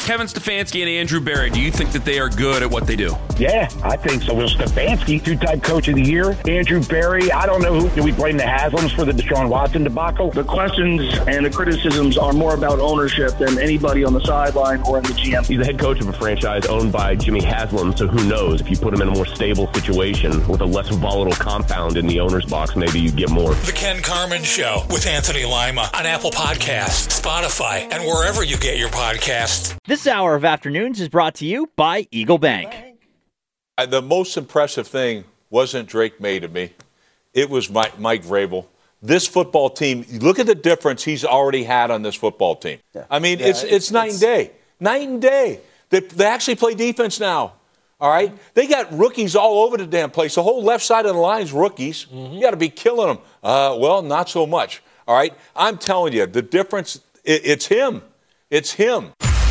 Kevin Stefanski and Andrew Berry, do you think that they are good at what they do? Yeah, I think so. Well, Stefanski, two-time coach of the year. Andrew Berry, I don't know who. Do we blame the Haslams for the Deshaun Watson debacle? The questions and the criticisms are more about ownership than anybody on the sideline or in the GM. He's the head coach of a franchise owned by Jimmy Haslam, so who knows? If you put him in a more stable situation with a less volatile compound in the owner's box, maybe you get more. The Ken Carman Show with Anthony Lima on Apple Podcasts, Spotify, and wherever you get your podcasts. This hour of Afternoons is brought to you by Eagle Bank. The most impressive thing wasn't Drake May to me. It was Mike Vrabel. This football team, look at the difference he's already had on this football team. Yeah. I mean, it's night and day. Night and day. They actually play defense now. All right? They got rookies all over the damn place. The whole left side of the line's rookies. You got to be killing them. Well, not so much. All right? I'm telling you, the difference, it's him. It's him.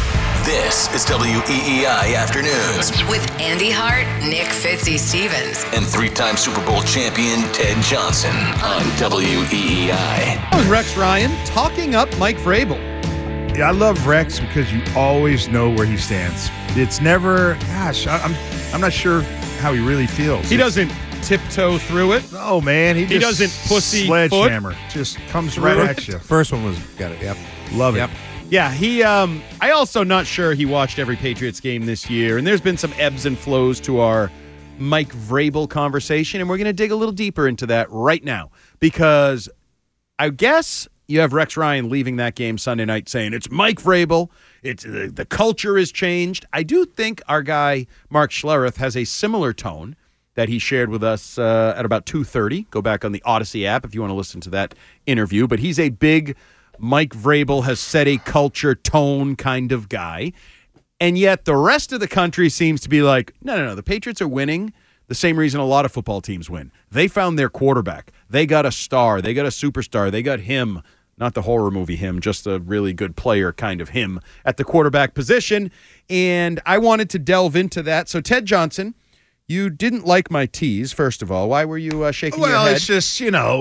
This is WEEI Afternoons with Andy Hart, Nick Fitzy-Stevens, and three-time Super Bowl champion Ted Johnson on WEEI. That was Rex Ryan talking up Mike Vrabel. Yeah, I love Rex because you always know where he stands. It's never, I'm not sure how he really feels. He doesn't tiptoe through it. No, man. He doesn't pussy sledgehammer. Just comes right at you. First one was, got it, yep. Love it. Yeah, I also not sure he watched every Patriots game this year, and there's been some ebbs and flows to our Mike Vrabel conversation, and we're going to dig a little deeper into that right now, because I guess you have Rex Ryan leaving that game Sunday night saying it's Mike Vrabel, it's the culture has changed. I do think our guy Mark Schlereth has a similar tone that he shared with us at about 2:30. Go back on the Odyssey app if you want to listen to that interview, but he's a big Mike Vrabel has set a culture tone kind of guy. And yet the rest of the country seems to be like, no, the Patriots are winning the same reason a lot of football teams win. They found their quarterback. They got a star. They got a superstar. They got him, not the horror movie him, just a really good player kind of him at the quarterback position. And I wanted to delve into that. So Ted Johnson, you didn't like my tease, first of all. Why were you shaking your head? Well, it's just,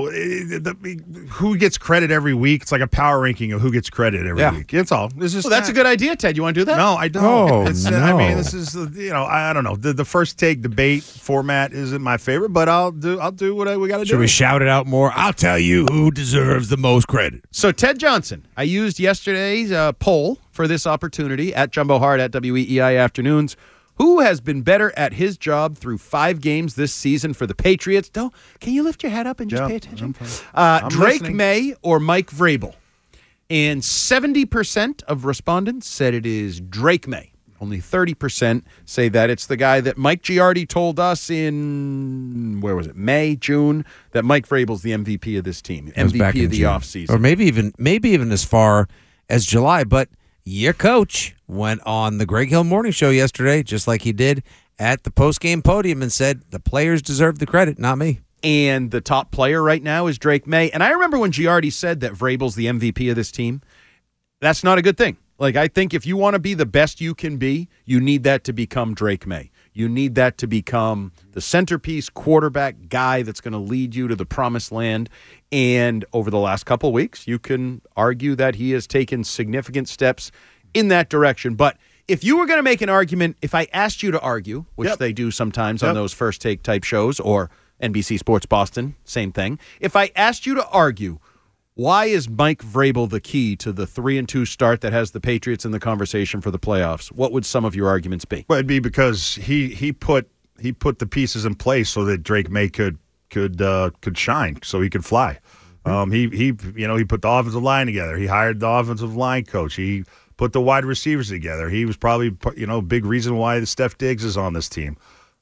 who gets credit every week. It's like a power ranking of who gets credit every week. That's all. That's a good idea, Ted. You want to do that? No, I don't. Oh, no. I mean, this is, I don't know. The first take debate format isn't my favorite, but I'll do what we got to do. Should we shout it out more? I'll tell you who deserves the most credit. So, Ted Johnson, I used yesterday's poll for this opportunity at Jumbo Hart at WEEI Afternoons. Who has been better at his job through 5 games this season for the Patriots? Can you lift your head up and just pay attention? Drake listening. May or Mike Vrabel? And 70% of respondents said it is Drake May. Only 30% say that it's the guy that Mike Giardi told us in, May, June, that Mike Vrabel's the MVP of this team, MVP of the offseason. Or maybe even as far as July, but your coach went on the Greg Hill Morning Show yesterday, just like he did at the post-game podium, and said the players deserve the credit, not me. And the top player right now is Drake May. And I remember when Giardi said that Vrabel's the MVP of this team. That's not a good thing. Like, I think if you want to be the best you can be, you need that to become Drake May. You need that to become the centerpiece quarterback guy that's going to lead you to the promised land. And over the last couple of weeks, you can argue that he has taken significant steps in that direction. But if you were going to make an argument, if I asked you to argue, which they do sometimes on those first take type shows, or NBC Sports Boston, same thing. If I asked you to argue, why is Mike Vrabel the key to the 3-2 start that has the Patriots in the conversation for the playoffs? What would some of your arguments be? Well, it'd be because he put the pieces in place so that Drake May could shine, so he could fly. He put the offensive line together. He hired the offensive line coach. He put the wide receivers together. He was probably a big reason why the Steph Diggs is on this team.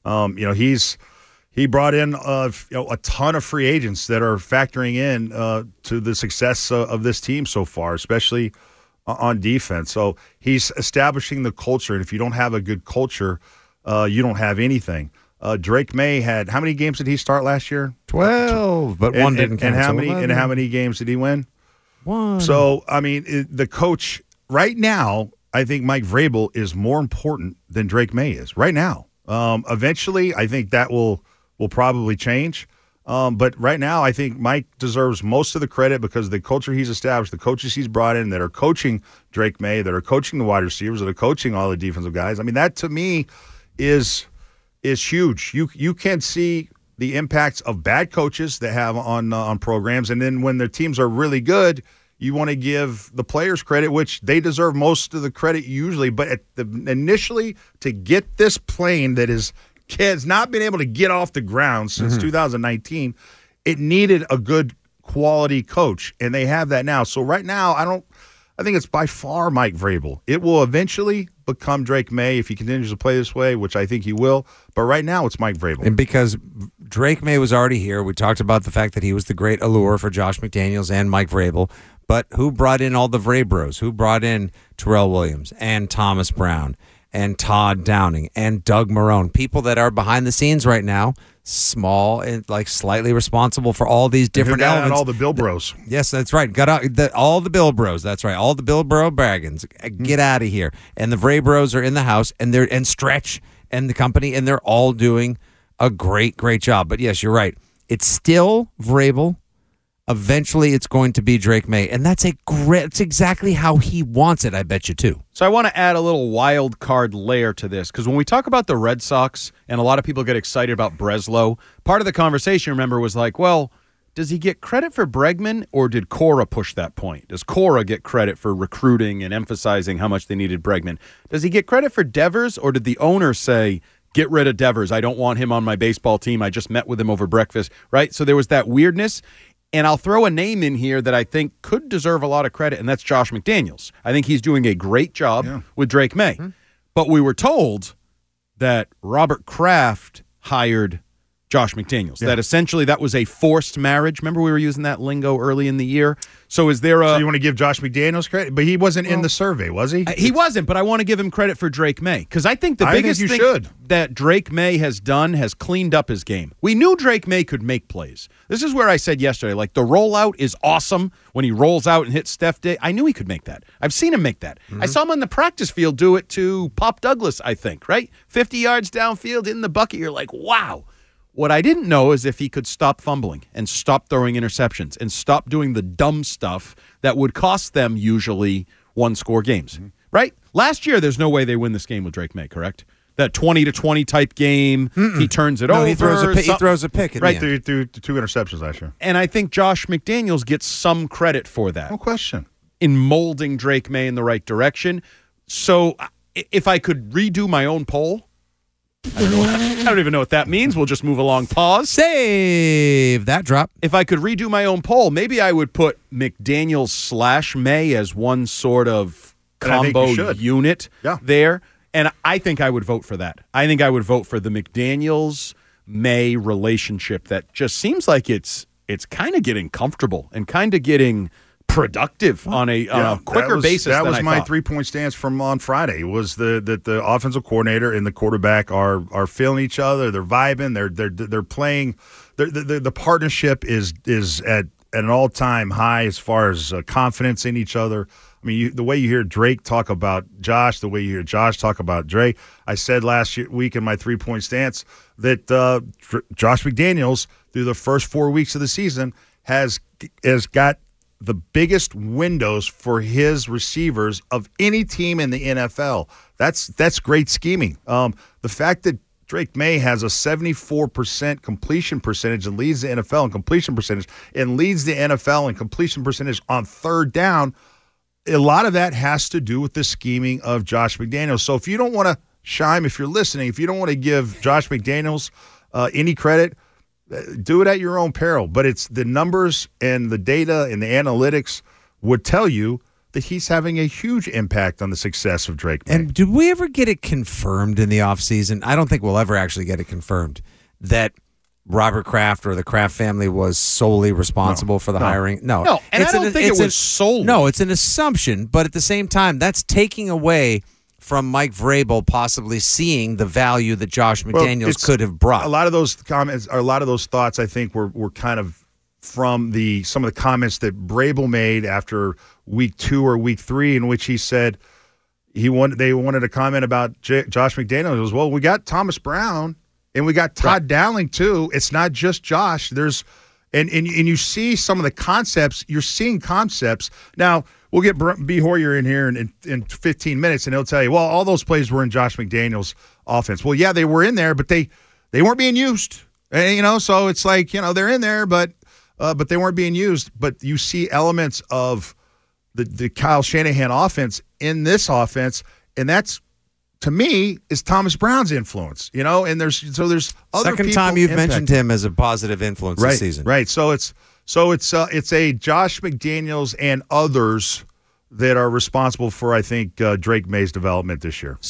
He brought in a ton of free agents that are factoring in to the success of this team so far, especially on defense. So he's establishing the culture, and if you don't have a good culture, you don't have anything. Drake May had, how many games did he start last year? 12, but one didn't count. And how many games did he win? 1. So, I mean, the coach right now, I think Mike Vrabel is more important than Drake May is right now. Eventually, I think that will probably change. But right now, I think Mike deserves most of the credit because of the culture he's established, the coaches he's brought in that are coaching Drake May, that are coaching the wide receivers, that are coaching all the defensive guys. I mean, that to me is huge. You can see the impacts of bad coaches that have on programs, and then when their teams are really good, you want to give the players credit, which they deserve most of the credit usually. But initially, to get this plane that has not been able to get off the ground since 2019, it needed a good quality coach, and they have that now. So right now, I think it's by far Mike Vrabel. It will eventually become Drake May if he continues to play this way, which I think he will. But right now, it's Mike Vrabel. And because Drake May was already here, we talked about the fact that he was the great allure for Josh McDaniels and Mike Vrabel. But who brought in all the Vrabros? Who brought in Terrell Williams and Thomas Brown and Todd Downing and Doug Marrone? People that are behind the scenes right now, small and like slightly responsible for all these different elements. All the Bill Bros. Yes, that's right. Got out all the Bill Bros. That's right. All the Bill Bro Baggins. Get out of here. And the Vrabros are in the house, and Stretch and the company, and they're all doing a great job. But yes, you're right. It's still Vrabel. Eventually, it's going to be Drake May, and that's exactly how he wants it, I bet you, too. So I want to add a little wild card layer to this, because when we talk about the Red Sox, and a lot of people get excited about Breslow, part of the conversation, remember, was like, well, does he get credit for Bregman, or did Cora push that point? Does Cora get credit for recruiting and emphasizing how much they needed Bregman? Does he get credit for Devers, or did the owner say, get rid of Devers, I don't want him on my baseball team, I just met with him over breakfast, right? So there was that weirdness. And I'll throw a name in here that I think could deserve a lot of credit, and that's Josh McDaniels. I think he's doing a great job with Drake May. Mm-hmm. But we were told that Robert Kraft hired Josh McDaniels, that essentially that was a forced marriage. Remember we were using that lingo early in the year? So is there So you want to give Josh McDaniels credit? But he wasn't in the survey, was he? He wasn't, but I want to give him credit for Drake May, because I think the biggest thing that Drake May has done has cleaned up his game. We knew Drake May could make plays. This is where I said yesterday, like the rollout is awesome when he rolls out and hits Steph Day. I knew he could make that. I've seen him make that. Mm-hmm. I saw him on the practice field do it to Pop Douglas, I think, right? 50 yards downfield in the bucket. You're like, wow. What I didn't know is if he could stop fumbling and stop throwing interceptions and stop doing the dumb stuff that would cost them usually one-score games, right? Last year, there's no way they win this game with Drake May, correct? That 20-20 type game, he turns it over. He throws a pick. Right, through 2 interceptions last year. And I think Josh McDaniels gets some credit for that. No question. In molding Drake May in the right direction. So if I could redo my own poll, I don't even know what that means. We'll just move along. Pause. Save that drop. If I could redo my own poll, maybe I would put McDaniels / May as one sort of combo unit there. And I think I would vote for that. I think I would vote for the McDaniels-May relationship that just seems like it's kind of getting comfortable and kind of getting productive on a quicker basis than I thought. That was my 3-point stance from on Friday. Was that the offensive coordinator and the quarterback are feeling each other. They're vibing. They're playing. The partnership is at an all-time high as far as confidence in each other. I mean, the way you hear Drake talk about Josh, the way you hear Josh talk about Drake. I said last week in my 3-point stance that Josh McDaniels, through the first 4 weeks of the season, has got the biggest windows for his receivers of any team in the NFL. That's great scheming. The fact that Drake May has a 74% completion percentage and leads the NFL in completion percentage and leads the NFL in completion percentage on third down, a lot of that has to do with the scheming of Josh McDaniels. So if you don't want to, Shime, if you're listening, if you don't want to give Josh McDaniels any credit, do it at your own peril. But it's the numbers and the data and the analytics would tell you that he's having a huge impact on the success of Drake May. And did we ever get it confirmed in the offseason? I don't think we'll ever actually get it confirmed that Robert Kraft or the Kraft family was solely responsible for the hiring. No, and I don't think it was solely. No, it's an assumption, but at the same time, that's taking away from Mike Vrabel possibly seeing the value that Josh McDaniels could have brought. A lot of those comments, or a lot of those thoughts, I think, were kind of from some of the comments that Vrabel made after week 2 or week 3, in which he said they wanted to comment about Josh McDaniels. He goes, well, we got Thomas Brown. And we got Todd Dowling, too. It's not just Josh. There's and you see some of the concepts. You're seeing concepts. Now, we'll get B. Hoyer in here in 15 minutes, and he'll tell you, well, all those plays were in Josh McDaniels' offense. Well, yeah, they were in there, but they weren't being used. And, so it's like, they're in there, but they weren't being used. But you see elements of the Kyle Shanahan offense in this offense, and that's, to me, is Thomas Brown's influence. And there's other second time you've mentioned him as a positive influence this season. Right. So it's a Josh McDaniels and others that are responsible for, I think, Drake May's development this year.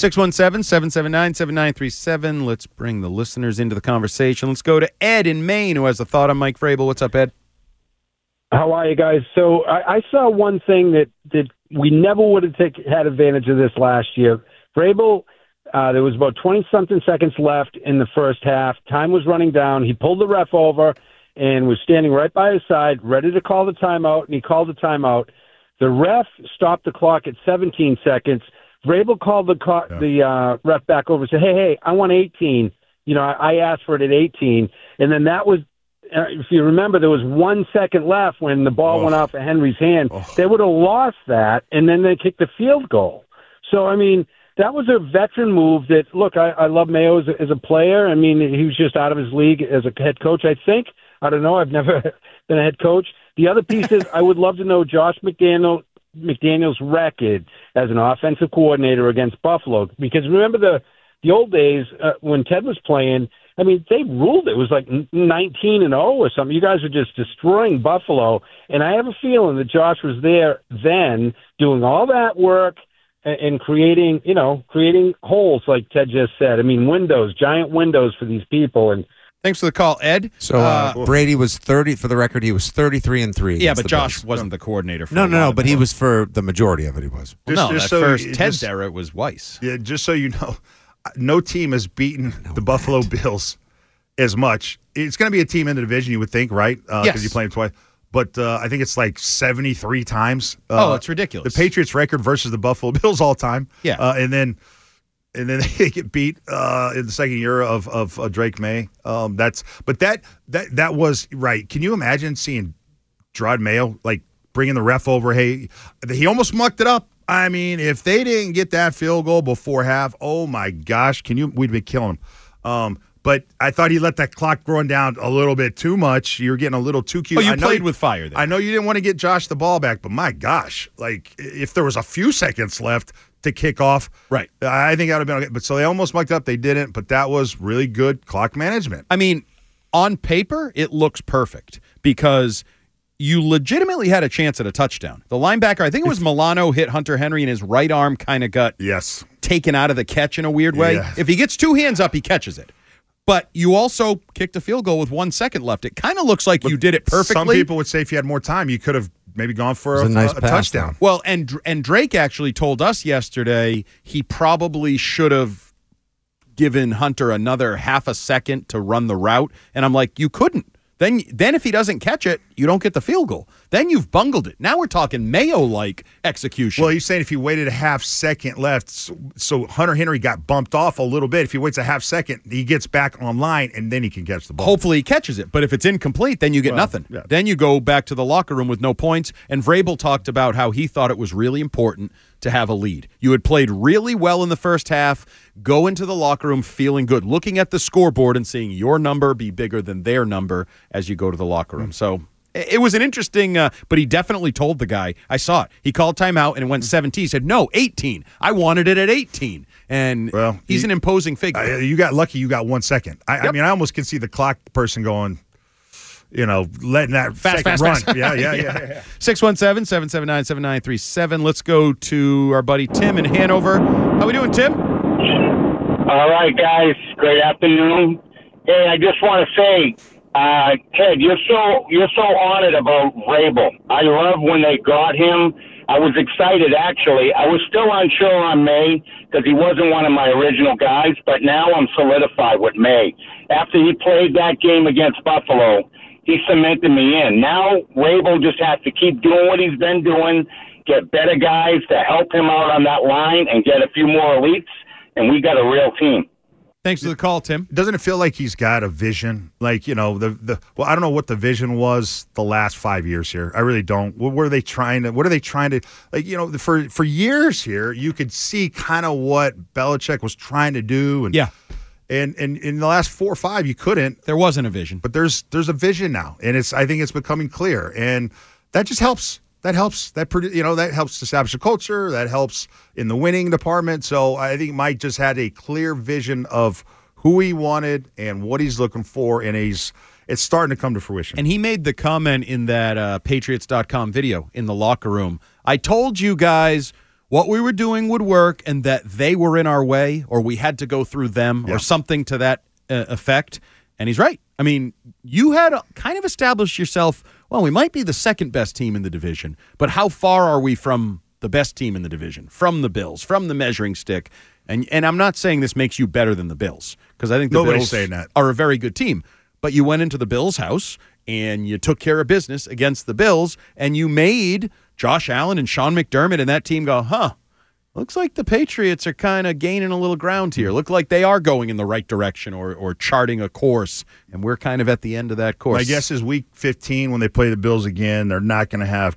617-779-7937. Let's bring the listeners into the conversation. Let's go to Ed in Maine, who has a thought on Mike Vrabel. What's up, Ed? How are you guys? So I saw one thing that we never would have had advantage of this last year. Vrabel, there was about 20-something seconds left in the first half. Time was running down. He pulled the ref over and was standing right by his side, ready to call the timeout, and he called the timeout. The ref stopped the clock at 17 seconds. Vrabel called the ref back over and said, hey, I want 18. I asked for it at 18. And then that was, if you remember, there was 1 second left when the ball went off of Henry's hand. They would have lost that, and then they kicked the field goal. So, that was a veteran move that, look, I love Mayo as a player. He was just out of his league as a head coach, I think. I don't know. I've never been a head coach. The other piece is I would love to know Josh McDaniels' record as an offensive coordinator against Buffalo. Because remember the old days when Ted was playing, they ruled it was like 19-0 or something. You guys were just destroying Buffalo. And I have a feeling that Josh was there then doing all that work and creating holes like Ted just said. Windows, giant windows for these people. And thanks for the call, Ed. So Brady was 30 for the record. He was 33-3. Yeah, but Josh wasn't the coordinator. For no. But he was for the majority of it. He was. Ted's era it was Weiss. Yeah, just so you know, no team has beaten the Buffalo Bills as much. It's going to be a team in the division, you would think, right? Because you play them twice. But I think it's like 73 times. It's ridiculous. The Patriots' record versus the Buffalo Bills all time. Yeah, and then they get beat in the second year of Drake May. That was right. Can you imagine seeing Gerard Mayo like bringing the ref over? Hey, he almost mucked it up. If they didn't get that field goal before half, oh my gosh, we'd be killing them. But I thought he let that clock run down a little bit too much. You're getting a little too cute. You played with fire there. I know you didn't want to get Josh the ball back, but my gosh, like if there was a few seconds left to kick off, right? I think that would have been okay. But so they almost mucked up. They didn't, but that was really good clock management. On paper, it looks perfect because you legitimately had a chance at a touchdown. The linebacker, I think it was Milano, hit Hunter Henry, and his right arm kind of got taken out of the catch in a weird way. Yeah. If he gets two hands up, he catches it. But you also kicked a field goal with 1 second left. It kind of looks like you did it perfectly. Some people would say if you had more time, you could have maybe gone for a touchdown. Well, and Drake actually told us yesterday he probably should have given Hunter another half a second to run the route. And I'm like, you couldn't. Then if he doesn't catch it, you don't get the field goal. Then you've bungled it. Now we're talking Mayo-like execution. Well, he's saying if he waited a half second left, so Hunter Henry got bumped off a little bit. If he waits a half second, he gets back online, and then he can catch the ball. Hopefully he catches it. But if it's incomplete, then you get nothing. Yeah. Then you go back to the locker room with no points. And Vrabel talked about how he thought it was really important to have a lead. You had played really well in the first half, go into the locker room feeling good, looking at the scoreboard and seeing your number be bigger than their number as you go to the locker room. So it was an interesting, but he definitely told the guy, I saw it. He called timeout and it went 17. He said, no, 18. I wanted it at 18. And he's an imposing figure. You got lucky you got 1 second. I mean, I almost can see the clock person going, letting that fast run. Fast. Yeah. 617-779-7937. Let's go to our buddy Tim in Hanover. How we doing, Tim? All right, guys. Great afternoon. Hey, I just want to say, Ted, you're so honored about Vrabel. I love when they got him. I was excited, actually. I was still unsure on May because he wasn't one of my original guys, but now I'm solidified with May. After he played that game against Buffalo, he cemented me in. Now, Vrabel just has to keep doing what he's been doing, get better guys to help him out on that line, and get a few more elites, and we got a real team. Thanks for the call, Tim. Doesn't it feel like he's got a vision? Like, I don't know what the vision was the last 5 years here. I really don't. What are they trying to like, for years here, you could see kind of what Belichick was trying to do. And, And in the last 4 or 5, you couldn't. There wasn't a vision. But there's a vision now. And I think it's becoming clear. And that just helps. That helps. That helps establish a culture. That helps in the winning department. So I think Mike just had a clear vision of who he wanted and what he's looking for, and it's starting to come to fruition. And he made the comment in that Patriots.com video in the locker room. I told you guys what we were doing would work and that they were in our way, or we had to go through them, or something to that effect. And he's right. I mean, you had kind of established yourself, well, we might be the second best team in the division, but how far are we from the best team in the division, from the Bills, from the measuring stick? And I'm not saying this makes you better than the Bills, because I think the Nobody's Bills saying that. are a very good team. But you went into the Bills' house and you took care of business against the Bills, and you made Josh Allen and Sean McDermott and that team go, looks like the Patriots are kind of gaining a little ground here. Look like they are going in the right direction or charting a course, and we're kind of at the end of that course. My guess is week 15, when they play the Bills again, they're not going to have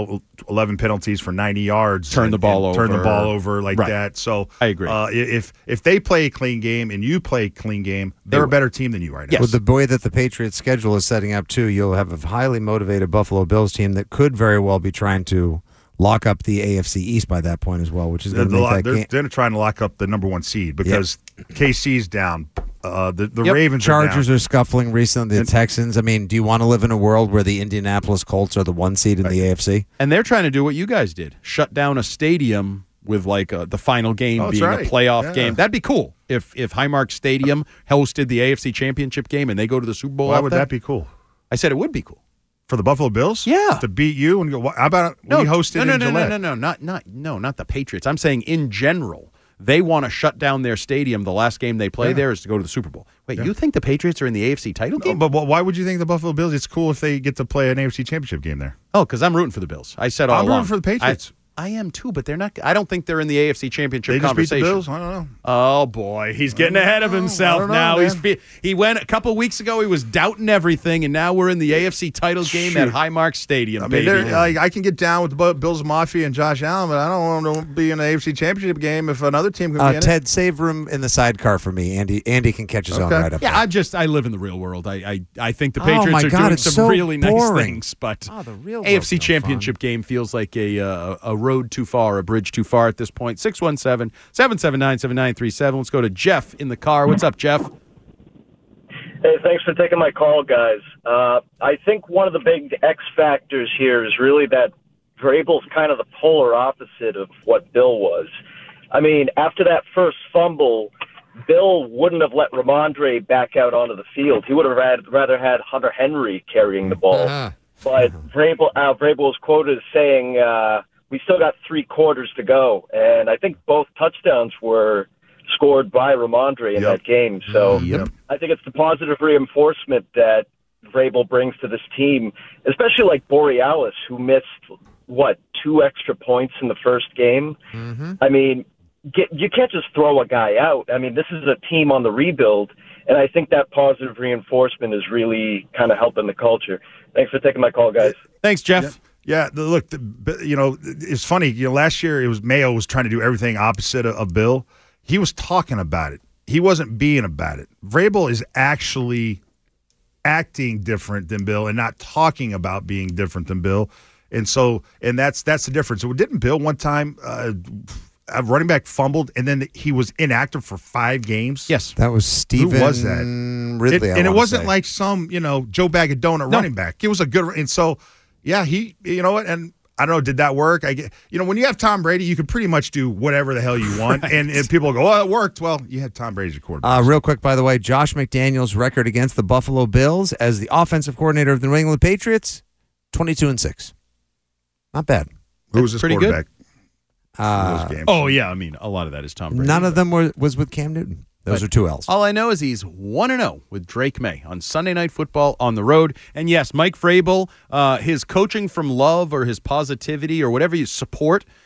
11 penalties for 90 yards. Turn the ball over like that. So I agree. If they play a clean game and you play a clean game, they're a better team than you right now. With the way that the Patriots schedule is setting up, too, you'll have a highly motivated Buffalo Bills team that could very well be trying to lock up the AFC East by that point as well, which is going to make that game. They're trying to lock up the number 1 seed because KC's down. The Ravens Chargers are down. Scuppeling recently. The Texans. I mean, do you want to live in a world where the Indianapolis Colts are the 1 seed in the AFC? And they're trying to do what you guys did. Shut down a stadium with like the final game being a playoff game. That'd be cool if Highmark Stadium hosted the AFC Championship game and they go to the Super Bowl. Why would that be cool? I said it would be cool. For the Buffalo Bills? Yeah. To beat you and go, how about we hosted in Gillette? Not the Patriots. I'm saying in general. They want to shut down their stadium. The last game they play there is to go to the Super Bowl. Wait, you think the Patriots are in the AFC title game? But why would you think the Buffalo Bills? It's cool if they get to play an AFC Championship game there. Oh, because I'm rooting for the Bills. I said all along. I'm rooting for the Patriots. I am too, but they're not. I don't think they're in the AFC Championship conversation. They just beat the Bills? I don't know. Oh boy, he's getting ahead of himself now. He went a couple weeks ago. He was doubting everything, and now we're in the AFC title game at Highmark Stadium. I mean, I can get down with the Bills Mafia and Josh Allen, but I don't want to be in the AFC Championship game if another team can be in Ted, it. save room in the sidecar for me. Andy can catch his own right up. Yeah, I live in the real world. I think the Patriots are doing some really nice things, but the real AFC Championship game feels like a road too far, a bridge too far at this point. 617-779-7937. Let's go to Jeff in the car. What's up, Jeff? Hey, thanks for taking my call, guys. I think one of the big X factors here is really that Vrabel's kind of the polar opposite of what Bill was. I mean, after that first fumble, Bill wouldn't have let Ramondre back out onto the field. He would have rather had Hunter Henry carrying the ball. But Vrabel was quoted as saying, we still got 3 quarters to go. And I think both touchdowns were scored by Ramondre in that game. So I think it's the positive reinforcement that Vrabel brings to this team, especially like Borealis, who missed, 2 extra points in the first game. I mean, you can't just throw a guy out. I mean, this is a team on the rebuild, and I think that positive reinforcement is really kind of helping the culture. Thanks for taking my call, guys. Thanks, Jeff. Yeah, look, it's funny. Last year it was Mayo was trying to do everything opposite of Bill. He was talking about it. He wasn't being about it. Vrabel is actually acting different than Bill and not talking about being different than Bill. And that's the difference. So didn't Bill one time a running back fumbled and then he was inactive for 5 games? Yes. That was Stephen Who was that? Ridley. And it wasn't like some, Joe Bag of Donut running back. It was a good – and so – yeah, you know what, and I don't know, did that work? When you have Tom Brady, you can pretty much do whatever the hell you want, and people go, oh, it worked. Well, you had Tom Brady as your quarterback. Real quick, by the way, Josh McDaniels' record against the Buffalo Bills as the offensive coordinator of the New England Patriots, 22-6. Not bad. Who was his quarterback? Those games? Oh, yeah, I mean, a lot of that is Tom Brady. None of them was with Cam Newton. Those are 2 L's. All I know is he's 1-0 with Drake May on Sunday Night Football on the road. And yes, Mike Vrabel, his coaching from love or his positivity or whatever you support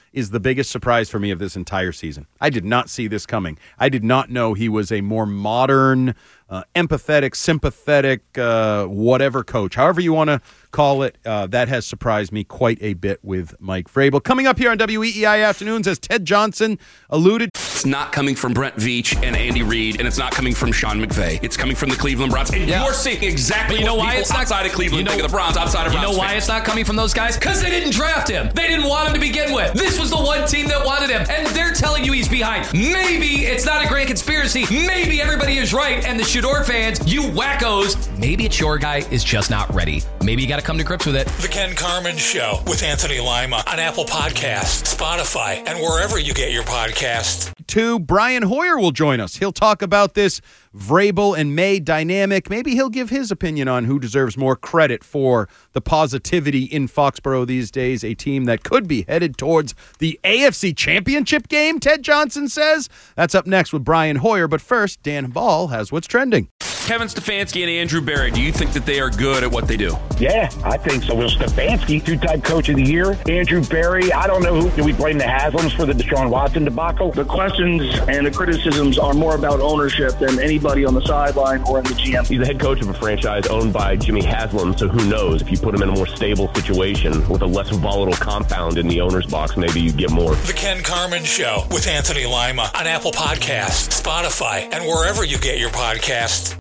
is the biggest surprise for me of this entire season. I did not see this coming. I did not know he was a more modern, empathetic, sympathetic, whatever coach, however you want to call it. That has surprised me quite a bit with Mike Vrabel. Coming up here on WEEI Afternoons, as Ted Johnson alluded. It's not coming from Brent Veach and Andy Reid, and it's not coming from Sean McVay. It's coming from the Cleveland Browns. And you're seeing exactly what people outside of Cleveland think of the Browns, outside of Browns. You know why it's not coming from those guys? Because they didn't draft him. They didn't want him to begin with. This was the one team that wanted him, and they're telling you he's behind. Maybe it's not a grand conspiracy. Maybe everybody is right, and the Shador fans, you wackos, maybe it's your guy is just not ready. Maybe you got to come to grips with it. The Ken Carman Show with Anthony Lima on Apple Podcasts, Spotify, and wherever you get your podcasts. Brian Hoyer will join us. He'll talk about this Vrabel and May dynamic. Maybe he'll give his opinion on who deserves more credit for the positivity in Foxborough these days, a team that could be headed towards the AFC Championship game, Ted Johnson says. That's up next with Brian Hoyer, but first, Dan Ball has what's trending. Kevin Stefanski and Andrew Berry, do you think that they are good at what they do? Yeah, I think so. Will Stefanski, two-time coach of the year. Andrew Berry, I don't know who. Do we blame the Haslams for the Deshaun Watson debacle? The questions and the criticisms are more about ownership than anybody on the sideline or in the GM. He's the head coach of a franchise owned by Jimmy Haslam, so who knows? If you put him in a more stable situation with a less volatile compound in the owner's box, maybe you get more. The Ken Carman Show with Anthony Lima on Apple Podcasts, Spotify, and wherever you get your podcasts.